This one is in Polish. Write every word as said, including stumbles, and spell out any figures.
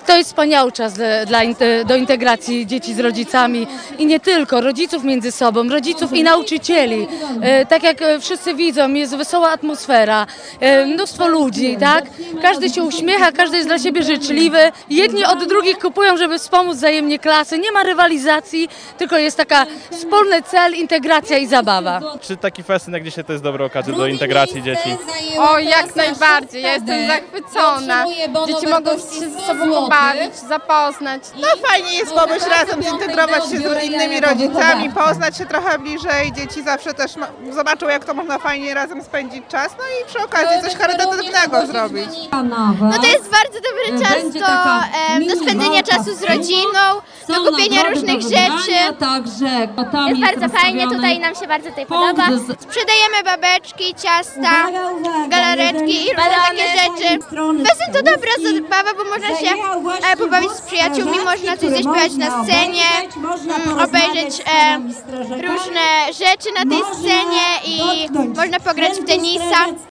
To jest wspaniały czas dla, do integracji dzieci z rodzicami i nie tylko, rodziców między sobą, rodziców i nauczycieli. Tak jak wszyscy widzą, jest wesoła atmosfera, mnóstwo ludzi, tak? Każdy się uśmiecha, każdy jest dla siebie życzliwy. Jedni od drugich kupują, żeby wspomóc wzajemnie klasy. Nie ma rywalizacji, tylko jest taka wspólny cel, integracja i zababa. Czy taki festyn jak dzisiaj to jest dobra okazja do integracji dzieci? O, jak najbardziej. Ja jestem zachwycona. Dzieci mogą się ze sobą pobawić, zapoznać. No fajnie jest pomyśl razem zintegrować się z innymi rodzicami, poznać się trochę bliżej. Dzieci zawsze też zobaczą, jak to można fajnie razem spędzić czas, no i przy okazji coś charytatywnego zrobić. No to jest bardzo dobry czas do, e, do spędzenia czasu z rodziną, do kupienia różnych rzeczy. Jest bardzo fajnie, tutaj nam się bardzo tutaj podoba. Sprzedajemy babeczki, ciasta, galaretki i różne takie rzeczy. Festyn to dobra zabawa, bo można się e, pobawić z przyjaciółmi, można coś zaśpiewać na scenie, m, obejrzeć e, różne rzeczy na tej scenie i można pograć w tenisa.